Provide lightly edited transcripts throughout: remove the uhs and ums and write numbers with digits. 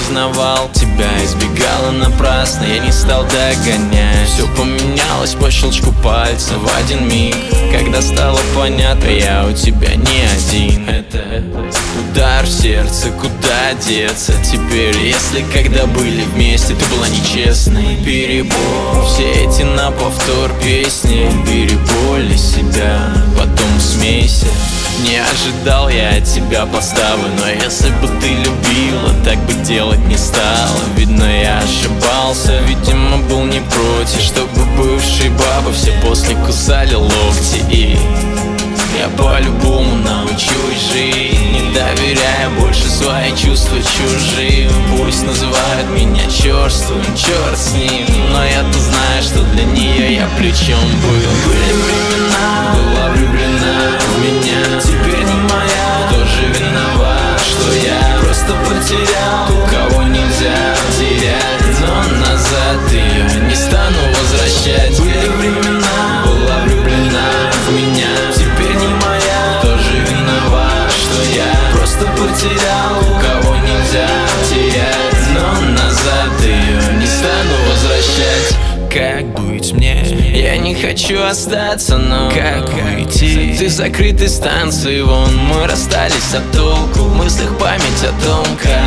узнавал тебя, избегала напрасно, я не стал догонять. Все поменялось по щелчку пальца в один миг, когда стало понятно, я у тебя не один. Это удар в сердце, куда деться теперь, если когда были вместе ты была нечестной. Перебор, все эти на повтор песни, переболи себя, потом смейся. Не ожидал я от тебя подставы, но если бы ты любила, так бы делать не стала. Видно, я ошибался, видимо, был не против, чтобы бывшие бабы все после кусали локти. И я по-любому научусь жить, не доверяя больше свои чувства чужим. Пусть называют меня черствым, черт с ним, но я-то знаю, что для нее я плечом был. Были времена, была влюблена в меня, теперь не моя. Кто же виноват, что я просто потерял ту, кого нельзя терять, но назад ее не стану возвращать. Были времена, была влюблена в меня, теперь не моя. Кто же виноват, что я просто потерял ту, кого нельзя терять, но назад ее не стану возвращать. Как быть мне? Я не хочу остаться, но как уйти? Ты закрытой станции, вон мы расстались, а толку в мыслях память о том,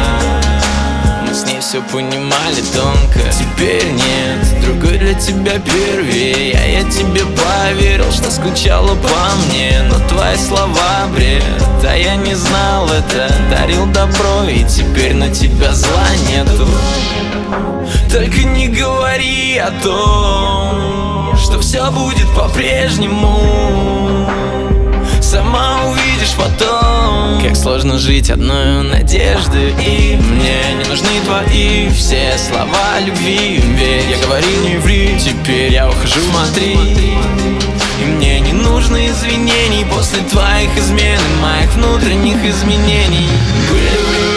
как мы с ней все понимали тонко. Теперь нет, другой для тебя первее, а я тебе поверил, что скучала по мне. Но твои слова бред, а я не знал это. Дарил добро, и теперь на тебя зла нету. Только не говори о том, что все будет по-прежнему. Сама увидишь потом, как сложно жить одной надеждой. И мне не нужны твои все слова любви, ведь я говорил не ври. Теперь я ухожу, смотри, и мне не нужно извинений после твоих измен и моих внутренних изменений. Были